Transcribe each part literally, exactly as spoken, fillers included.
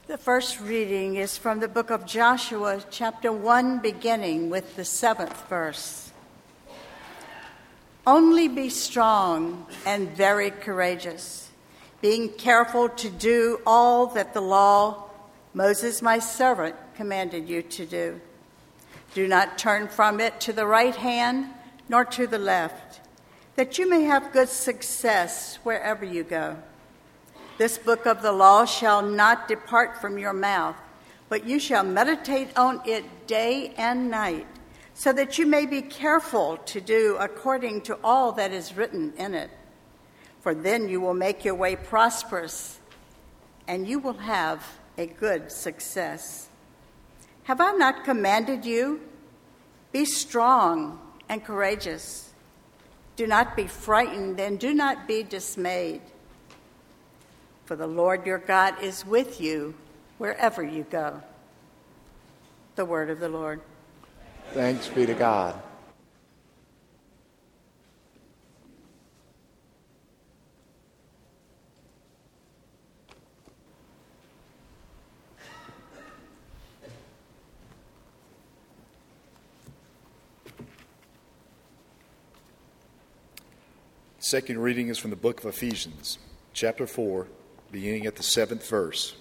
The first reading is from the book of Joshua, chapter one, beginning with the seventh verse. Only be strong and very courageous, being careful to do all that the law Moses my servant commanded you to do. Do not turn from it to the right hand nor to the left, that you may have good success wherever you go. This book of the law shall not depart from your mouth, but you shall meditate on it day and night, so that you may be careful to do according to all that is written in it. For then you will make your way prosperous, and you will have a good success. Have I not commanded you? Be strong and courageous. Do not be frightened, and do not be dismayed. For the Lord your God is with you wherever you go. The word of the Lord. Thanks be to God. Second reading is from the book of Ephesians, chapter four, beginning at the seventh verse.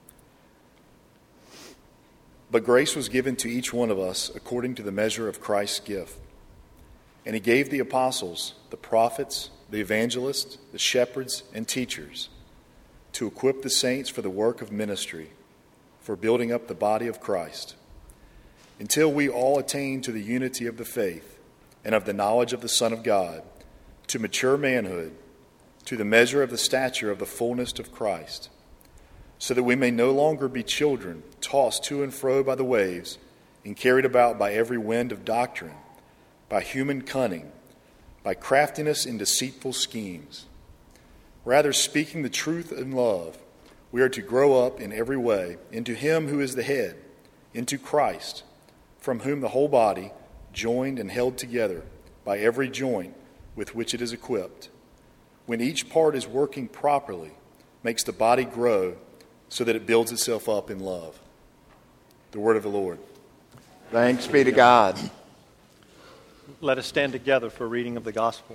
But grace was given to each one of us according to the measure of Christ's gift. And he gave the apostles, the prophets, the evangelists, the shepherds, and teachers to equip the saints for the work of ministry, for building up the body of Christ, until we all attain to the unity of the faith and of the knowledge of the Son of God, to mature manhood, to the measure of the stature of the fullness of Christ, so that we may no longer be children, tossed to and fro by the waves and carried about by every wind of doctrine, by human cunning, by craftiness in deceitful schemes. Rather, speaking the truth in love, we are to grow up in every way into him who is the head, into Christ, from whom the whole body, joined and held together by every joint with which it is equipped, when each part is working properly, makes the body grow so that it builds itself up in love. The word of the Lord. Thanks be to God. Let us stand together for a reading of the gospel.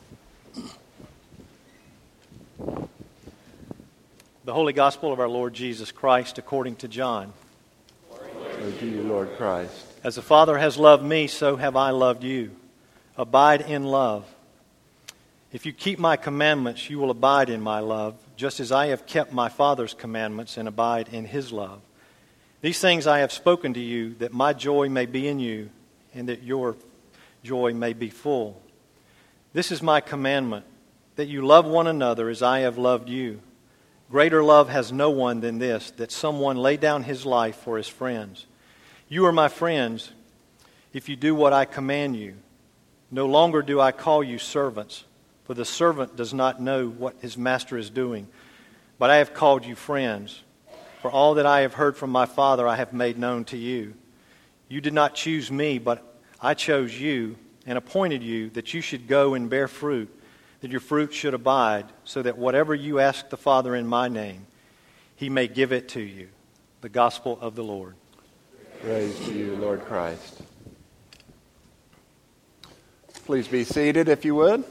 The Holy Gospel of our Lord Jesus Christ according to John. Glory to you, Lord Christ. As the Father has loved me, so have I loved you. Abide in love. If you keep my commandments, you will abide in my love, just as I have kept my Father's commandments and abide in his love. These things I have spoken to you, that my joy may be in you, and that your joy may be full. This is my commandment, that you love one another as I have loved you. Greater love has no one than this, that someone lay down his life for his friends. You are my friends if you do what I command you. No longer do I call you servants, for the servant does not know what his master is doing. But I have called you friends, for all that I have heard from my Father I have made known to you. You did not choose me, but I chose you and appointed you that you should go and bear fruit, that your fruit should abide, so that whatever you ask the Father in my name, he may give it to you. The gospel of the Lord. Praise to you, Lord Christ. Please be seated, if you would.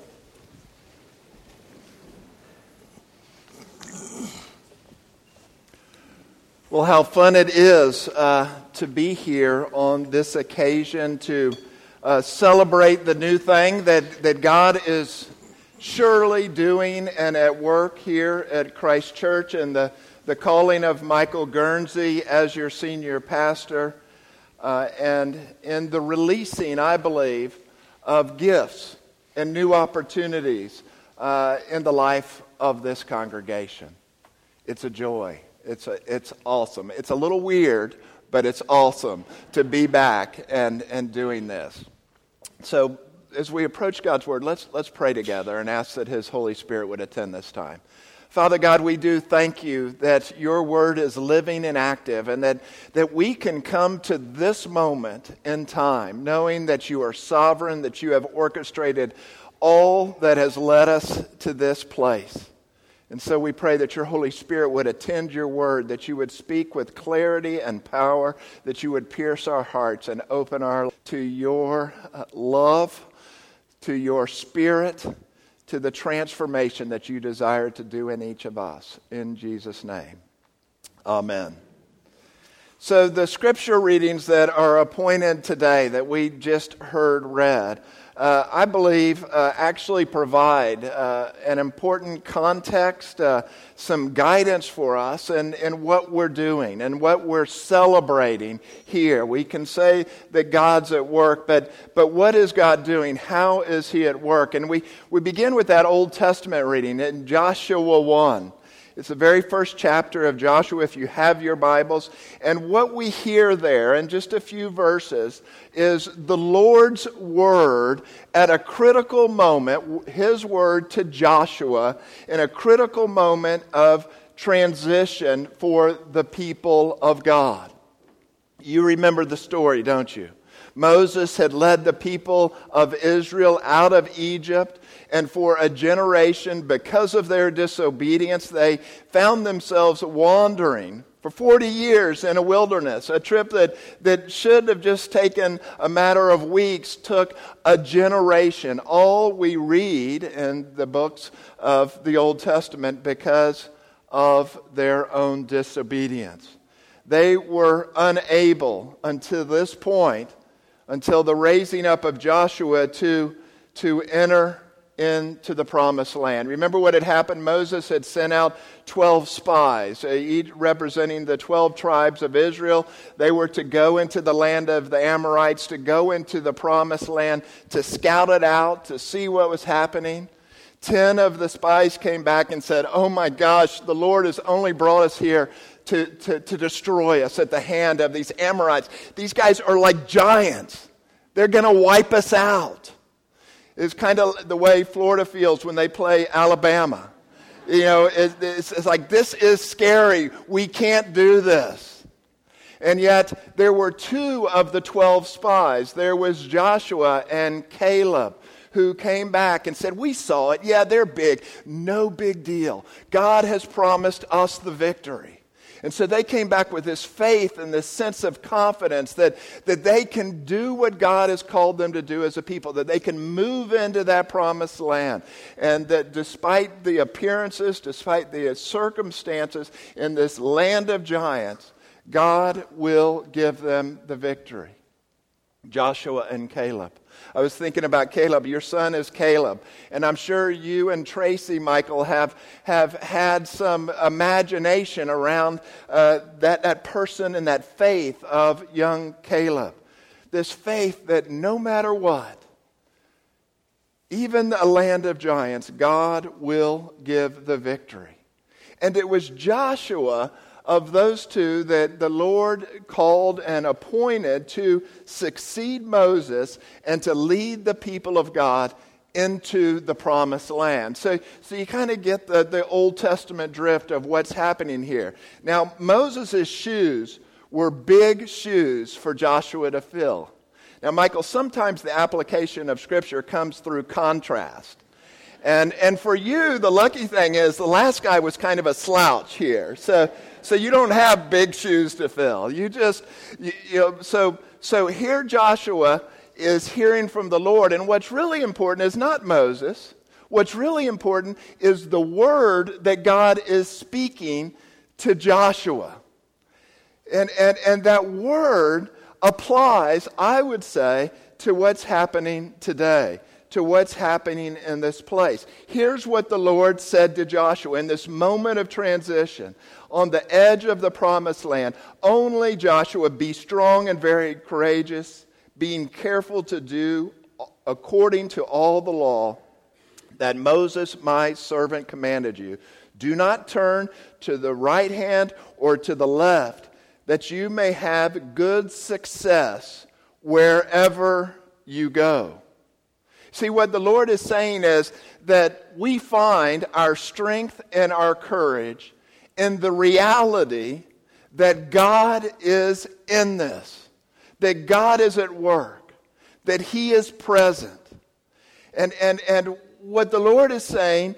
Well, how fun it is uh, to be here on this occasion to uh, celebrate the new thing that, that God is surely doing and at work here at Christ Church, and the, the calling of Michael Guernsey as your senior pastor, uh, and in the releasing, I believe, of gifts and new opportunities uh, in the life of this congregation. It's a joy. It's a, it's awesome. It's a little weird, but it's awesome to be back and, and doing this. So as we approach God's Word, let's let's pray together and ask that His Holy Spirit would attend this time. Father God, we do thank you that your Word is living and active, and that, that we can come to this moment in time knowing that you are sovereign, that you have orchestrated all that has led us to this place. And so we pray that your Holy Spirit would attend your word, that you would speak with clarity and power, that you would pierce our hearts and open our to your uh, love, to your spirit, to the transformation that you desire to do in each of us. In Jesus' name, amen. So the scripture readings that are appointed today that we just heard read, uh, I believe uh, actually provide uh, an important context, uh, some guidance for us in, in what we're doing and what we're celebrating here. We can say that God's at work, but but what is God doing? How is He at work? And we, we begin with that Old Testament reading in Joshua one. It's the very first chapter of Joshua, if you have your Bibles. And what we hear there in just a few verses is the Lord's word at a critical moment, His word to Joshua in a critical moment of transition for the people of God. You remember the story, don't you? Moses had led the people of Israel out of Egypt, and for a generation, because of their disobedience, they found themselves wandering for forty years in a wilderness. A trip that, that should have just taken a matter of weeks took a generation. All we read in the books of the Old Testament because of their own disobedience. They were unable until this point, until the raising up of Joshua to, to enter into the promised land. Remember what had happened? Moses had sent out twelve spies, each representing the twelve tribes of Israel. They were to go into the land of the Amorites, to go into the promised land, to scout it out, to see what was happening. Ten of the spies came back and said, "Oh my gosh, the Lord has only brought us here to, to, to destroy us at the hand of these Amorites. These guys are like giants. They're going to wipe us out." It's kind of the way Florida feels when they play Alabama. You know, it, it's, it's like, this is scary. We can't do this. And yet, there were two of the twelve spies. There was Joshua and Caleb, who came back and said, "We saw it. Yeah, they're big. No big deal. God has promised us the victory." And so they came back with this faith and this sense of confidence that, that they can do what God has called them to do as a people, that they can move into that promised land. And that despite the appearances, despite the circumstances in this land of giants, God will give them the victory. Joshua and Caleb. I was thinking about Caleb. Your son is Caleb. And I'm sure you and Tracy, Michael, have, have had some imagination around uh, that, that person and that faith of young Caleb. This faith that no matter what, even a land of giants, God will give the victory. And it was Joshua of those two that the Lord called and appointed to succeed Moses and to lead the people of God into the promised land. So, so you kind of get the, the Old Testament drift of what's happening here. Now, Moses' shoes were big shoes for Joshua to fill. Now, Michael, sometimes the application of Scripture comes through contrast. And and for you, the lucky thing is the last guy was kind of a slouch here. So so you don't have big shoes to fill. You just, you, you know, so so here Joshua is hearing from the Lord. And what's really important is not Moses. What's really important is the word that God is speaking to Joshua. And and and that word applies, I would say, to what's happening today, to what's happening in this place. Here's what the Lord said to Joshua in this moment of transition on the edge of the promised land. "Only, Joshua, be strong and very courageous, being careful to do according to all the law that Moses, my servant, commanded you. Do not turn to the right hand or to the left, that you may have good success wherever you go." See, what the Lord is saying is that we find our strength and our courage in the reality that God is in this, that God is at work, that He is present. And, and, and what the Lord is saying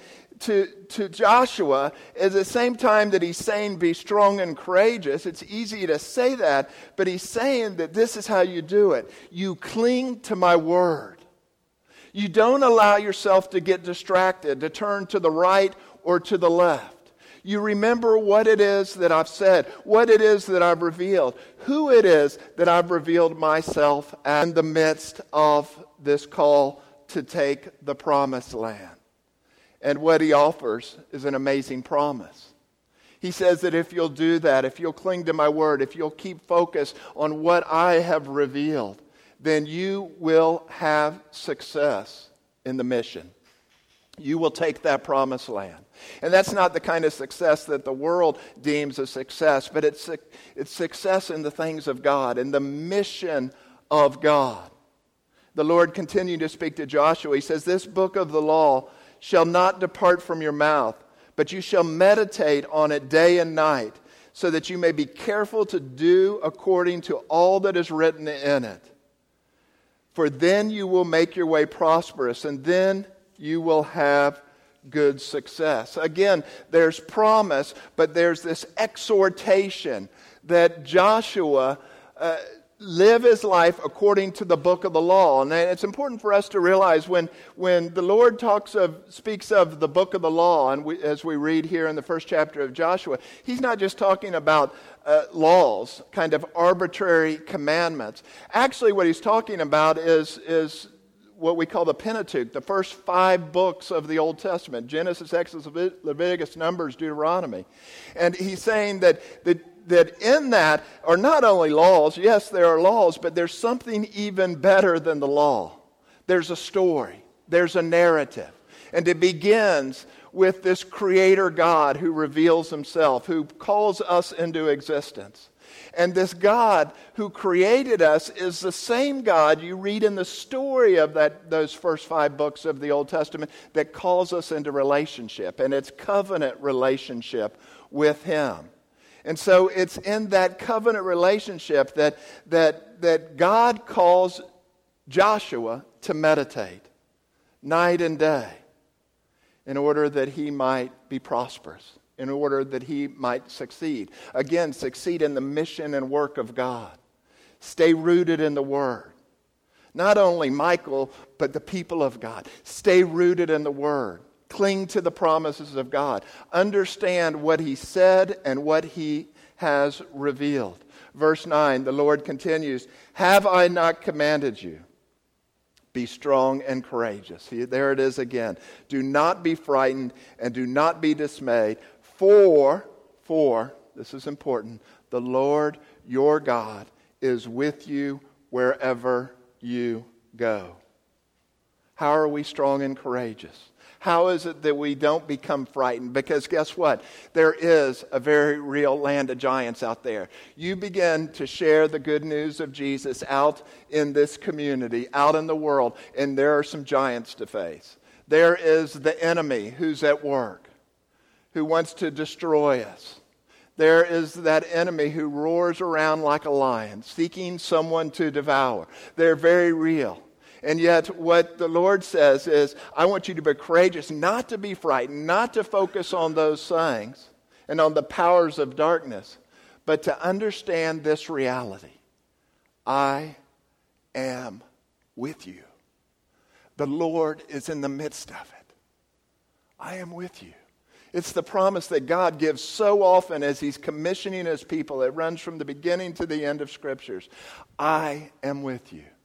to, to Joshua, at the same time that he's saying be strong and courageous, it's easy to say that, but he's saying that this is how you do it. You cling to my word. You don't allow yourself to get distracted, to turn to the right or to the left. You remember what it is that I've said, what it is that I've revealed, who it is that I've revealed myself in the midst of this call to take the promised land. And what he offers is an amazing promise. He says that if you'll do that, if you'll cling to my word, if you'll keep focus on what I have revealed, then you will have success in the mission. You will take that promised land. And that's not the kind of success that the world deems a success, but it's, it's success in the things of God, in the mission of God. The Lord continued to speak to Joshua. He says, this book of the law shall not depart from your mouth, but you shall meditate on it day and night, so that you may be careful to do according to all that is written in it. For then you will make your way prosperous, and then you will have good success. Again, there's promise, but there's this exhortation that Joshua uh, live his life according to the book of the law. And it's important for us to realize when, when the Lord talks of, speaks of the book of the law, and we, as we read here in the first chapter of Joshua, he's not just talking about uh, laws, kind of arbitrary commandments. Actually, what he's talking about is, is what we call the Pentateuch, the first five books of the Old Testament: Genesis, Exodus, Leviticus, Numbers, Deuteronomy. And he's saying that the that in that are not only laws, yes, there are laws, but there's something even better than the law. There's a story. There's a narrative. And it begins with this Creator God who reveals himself, who calls us into existence. And this God who created us is the same God you read in the story of that those first five books of the Old Testament that calls us into relationship. And it's covenant relationship with him. And so it's in that covenant relationship that, that, that God calls Joshua to meditate night and day in order that he might be prosperous, in order that he might succeed. Again, succeed in the mission and work of God. Stay rooted in the Word. Not only Michael, but the people of God. Stay rooted in the Word. Cling to the promises of God. Understand what he said and what he has revealed. Verse nine, the Lord continues, have I not commanded you? Be strong and courageous. See, there it is again. Do not be frightened and do not be dismayed. For, for, this is important, the Lord your God is with you wherever you go. How are we strong and courageous? How is it that we don't become frightened? Because guess what? There is a very real land of giants out there. You begin to share the good news of Jesus out in this community, out in the world, and there are some giants to face. There is the enemy who's at work, who wants to destroy us. There is that enemy who roars around like a lion, seeking someone to devour. They're very real. And yet what the Lord says is, I want you to be courageous, not to be frightened, not to focus on those things and on the powers of darkness, but to understand this reality. I am with you. The Lord is in the midst of it. I am with you. It's the promise that God gives so often as he's commissioning his people. It runs from the beginning to the end of Scriptures. I am with you.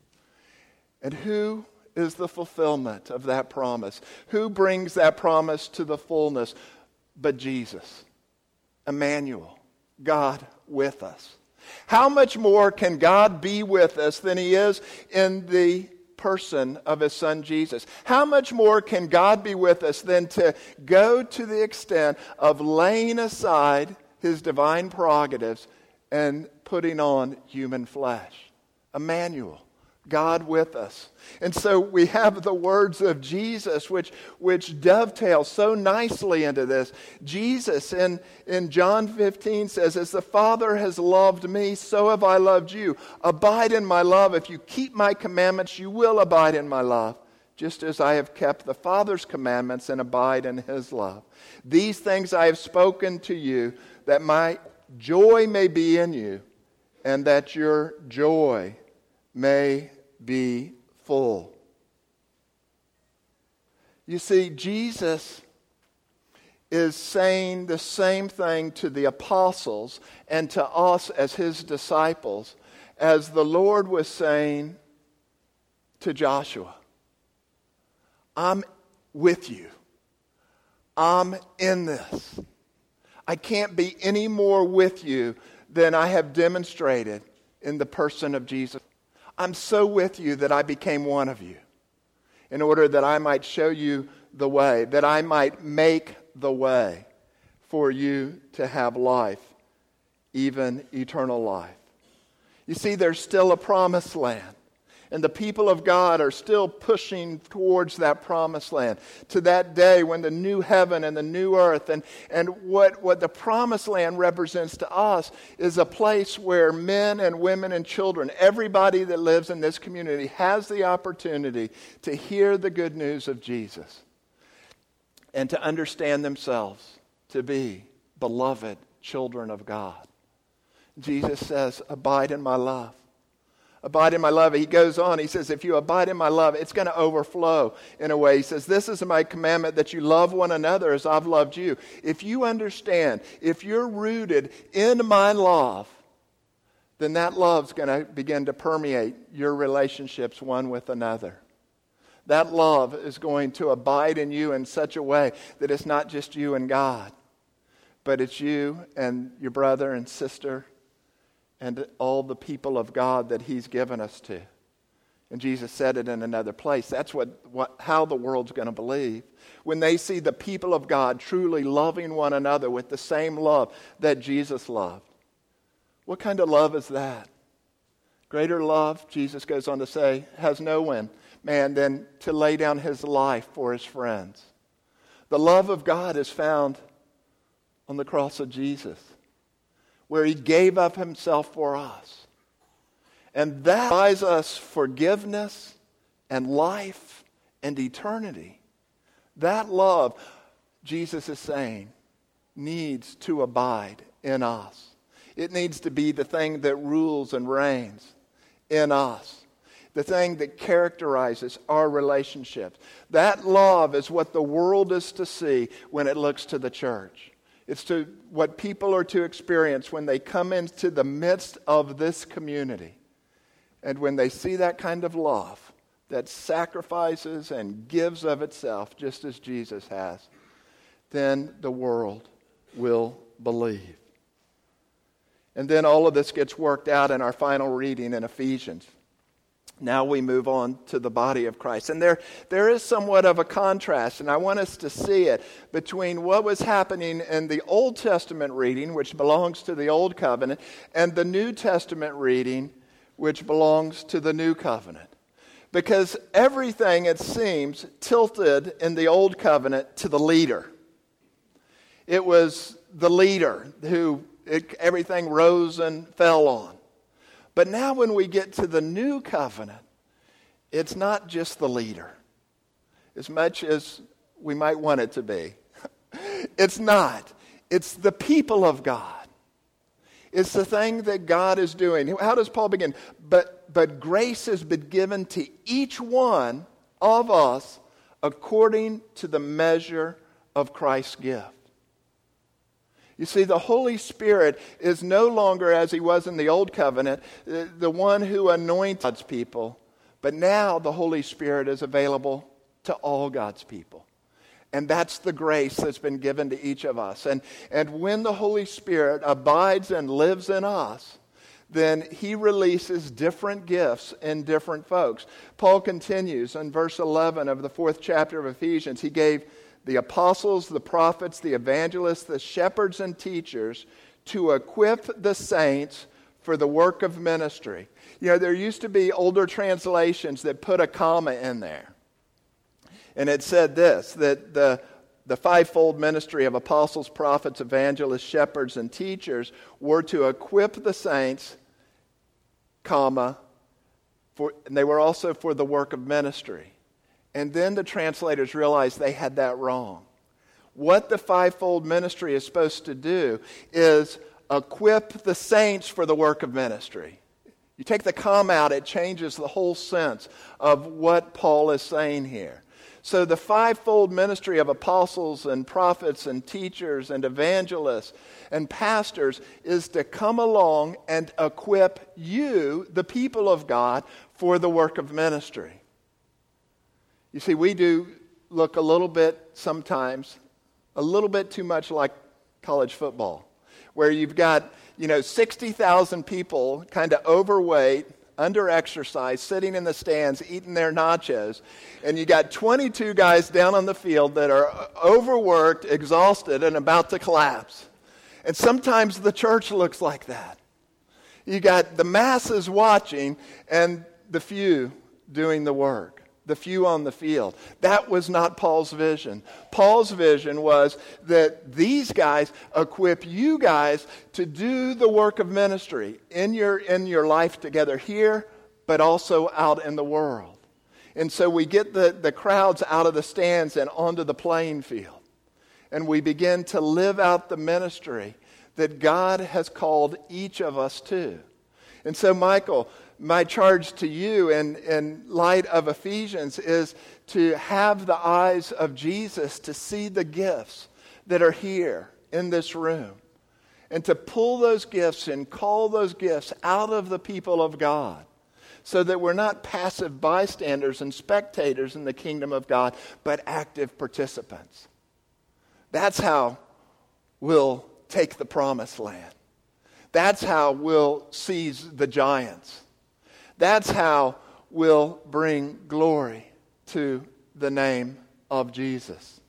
And who is the fulfillment of that promise? Who brings that promise to the fullness but Jesus? Emmanuel, God with us. How much more can God be with us than he is in the person of his Son Jesus? How much more can God be with us than to go to the extent of laying aside his divine prerogatives and putting on human flesh? Emmanuel. God with us. And so we have the words of Jesus which, which dovetail so nicely into this. Jesus in, in John fifteen says, as the Father has loved me, so have I loved you. Abide in my love. If you keep my commandments, you will abide in my love, just as I have kept the Father's commandments and abide in his love. These things I have spoken to you, that my joy may be in you, and that your joy may be full. You see, Jesus is saying the same thing to the apostles and to us as his disciples as the Lord was saying to Joshua. I'm with you. I'm in this. I can't be any more with you than I have demonstrated in the person of Jesus. I'm so with you that I became one of you in order that I might show you the way, that I might make the way for you to have life, even eternal life. You see, there's still a promised land. And the people of God are still pushing towards that promised land, to that day when the new heaven and the new earth, and, and what, what the promised land represents to us is a place where men and women and children, everybody that lives in this community, has the opportunity to hear the good news of Jesus and to understand themselves to be beloved children of God. Jesus says, abide in my love. Abide in my love. He goes on, he says, if you abide in my love, it's going to overflow in a way. He says, this is my commandment, that you love one another as I've loved you. If you understand, if you're rooted in my love, then that love's going to begin to permeate your relationships one with another. That love is going to abide in you in such a way that it's not just you and God, but it's you and your brother and sister and all the people of God that he's given us to. And Jesus said it in another place. That's what, what how the world's going to believe. When they see the people of God truly loving one another with the same love that Jesus loved. What kind of love is that? Greater love, Jesus goes on to say, has no one, man, than to lay down his life for his friends. The love of God is found on the cross of Jesus, where he gave up himself for us. And that buys us forgiveness and life and eternity. That love, Jesus is saying, needs to abide in us. It needs to be the thing that rules and reigns in us. The thing that characterizes our relationships. That love is what the world is to see when it looks to the church. It's to what people are to experience when they come into the midst of this community. And when they see that kind of love that sacrifices and gives of itself just as Jesus has, then the world will believe. And then all of this gets worked out in our final reading in Ephesians. Now we move on to the body of Christ. And there, there is somewhat of a contrast, and I want us to see it, between what was happening in the Old Testament reading, which belongs to the Old Covenant, and the New Testament reading, which belongs to the New Covenant. Because everything, it seems, tilted in the Old Covenant to the leader. It was the leader who it, everything rose and fell on. But now when we get to the New Covenant, it's not just the leader, as much as we might want it to be. It's not. It's the people of God. It's the thing that God is doing. How does Paul begin? But, but grace has been given to each one of us according to the measure of Christ's gift. You see, the Holy Spirit is no longer, as he was in the Old Covenant, the one who anoints God's people. But now the Holy Spirit is available to all God's people. And that's the grace that's been given to each of us. And, and when the Holy Spirit abides and lives in us, then he releases different gifts in different folks. Paul continues in verse eleven of the fourth chapter of Ephesians. He gave the apostles, the prophets, the evangelists, the shepherds and teachers to equip the saints for the work of ministry. You know, there used to be older translations that put a comma in there. And it said this, that the, the fivefold ministry of apostles, prophets, evangelists, shepherds, and teachers were to equip the saints, comma, for, and they were also for the work of ministry. And then the translators realized they had that wrong. What the fivefold ministry is supposed to do is equip the saints for the work of ministry. You take the comma out, it changes the whole sense of what Paul is saying here. So the fivefold ministry of apostles and prophets and teachers and evangelists and pastors is to come along and equip you, the people of God, for the work of ministry. You see, we do look a little bit sometimes, a little bit too much like college football, where you've got, you know, sixty thousand people kind of overweight, under-exercised, sitting in the stands, eating their nachos, and you got twenty-two guys down on the field that are overworked, exhausted, and about to collapse. And sometimes the church looks like that. You got the masses watching and the few doing the work. The few on the field. That was not Paul's vision. Paul's vision was that these guys equip you guys to do the work of ministry in your, in your life together here, but also out in the world. And so we get the, the crowds out of the stands and onto the playing field. And we begin to live out the ministry that God has called each of us to. And so, Michael, my charge to you in, in light of Ephesians is to have the eyes of Jesus to see the gifts that are here in this room and to pull those gifts and call those gifts out of the people of God so that we're not passive bystanders and spectators in the kingdom of God, but active participants. That's how we'll take the promised land. That's how we'll seize the giants. That's how we'll bring glory to the name of Jesus.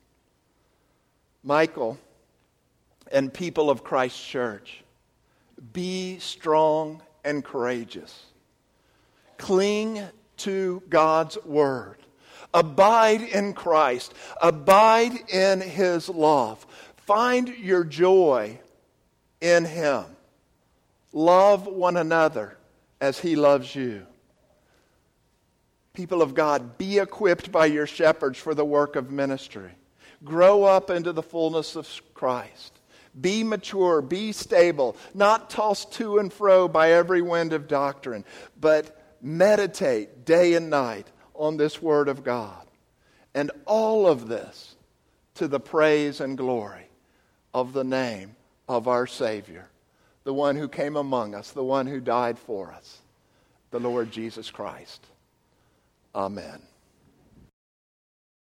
Michael and people of Christ Church, be strong and courageous. Cling to God's word. Abide in Christ. Abide in His love. Find your joy in Him. Love one another as He loves you. People of God, be equipped by your shepherds for the work of ministry. Grow up into the fullness of Christ. Be mature, be stable, not tossed to and fro by every wind of doctrine, but meditate day and night on this word of God. And all of this to the praise and glory of the name of our Savior, the one who came among us, the one who died for us, the Lord Jesus Christ. Amen.